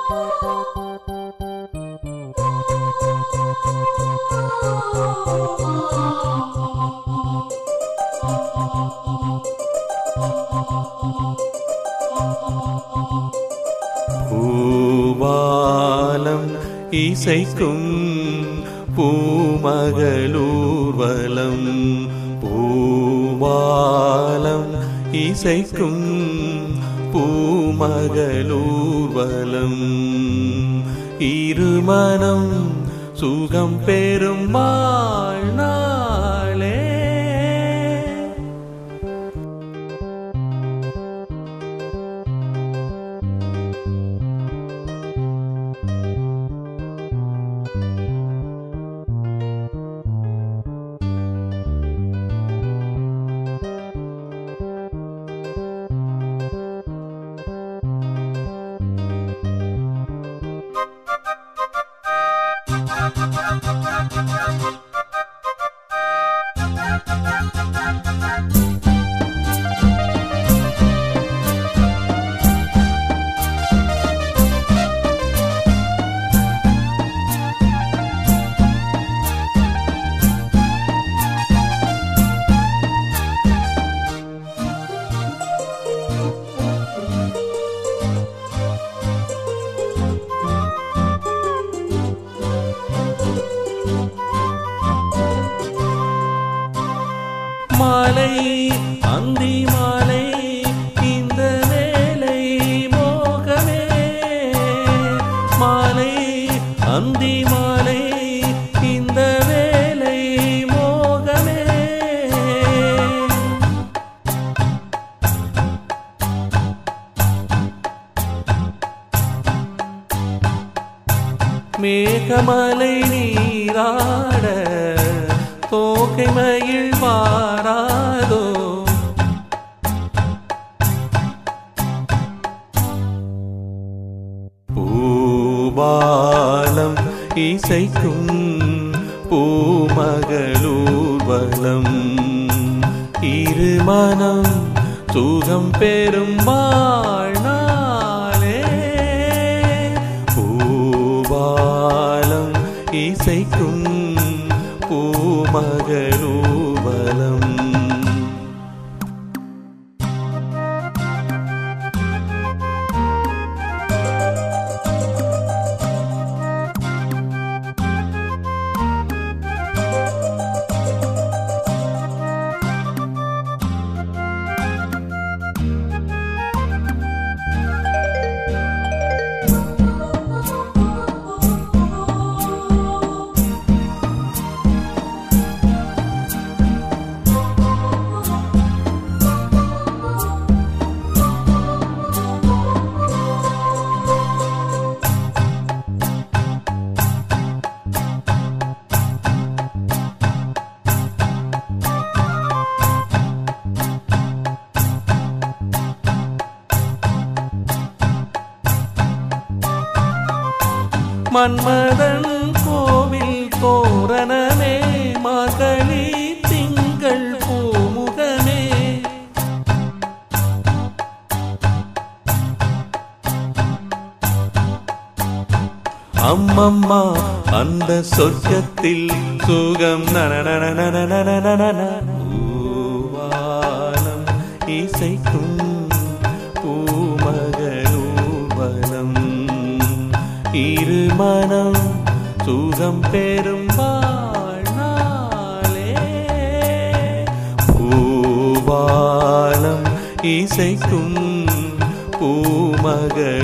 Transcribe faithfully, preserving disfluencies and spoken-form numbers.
பூவாலம் இசைக்கும் பூமகளூர்வலம், பூவாலம் இசைக்கும் பூமகளூர்வலம், இருமனம் சுகம் பெறும் வாழ்நாளே. மாலை அந்தி மாலை இந்த வேலை மோகமே, மாலை அந்தி மாலை இந்த வேலை மோகமே. மேகமலை நீராட தோகை மயில் வாராதோ, பூபாலம் இசைக்கும் பூமகளூர்வலம், இருமனம் சுகம் பெறும் வாழ்நாளே. பூபாலம் இசைக்கும் பூமகளூர்வலம். மன்மதன் கோவில் தோரணமே, மார்கழி திங்கள் பூமுகமே, அம்மம்மா அந்த சொர்க்கத்தில் சுகம் நனநனநனநனநன. பூவாலம் இசைக்கும் பூமகளூர்வலம், இருமனம் சுகம் பெறும் வாழ்நாளே. பூவாலம் இசைக்கும் பூமகள்